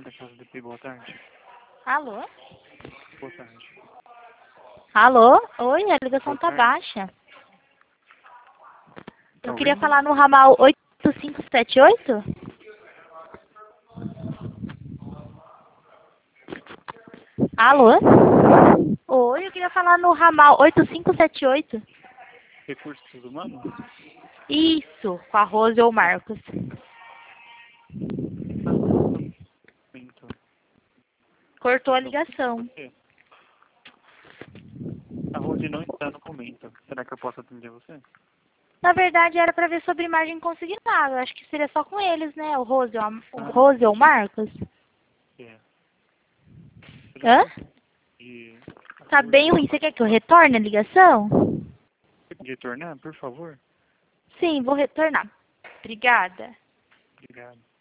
da Casa DP, boa tarde. Alô? Boa tarde. Alô? Oi, a ligação Boa tá tarde. baixa. Tá Eu queria ouvindo? falar no ramal 8578? Alô? Oi, eu queria falar no ramal 8578. Recursos humanos? Isso, com a Rose ou o Marcos. Momento. Cortou a ligação. Você? A Rose não está no momento. Será que eu posso atender você? Na verdade, era pra ver sobre imagem consignada. Acho que seria só com eles, né? O Rose, o Ah, Rose ou o Marcos. é. Hã? E a Tá Rose bem ruim. Você quer que eu retorne a ligação? pode retornar, por favor? Sim, vou retornar. Obrigada. Obrigado.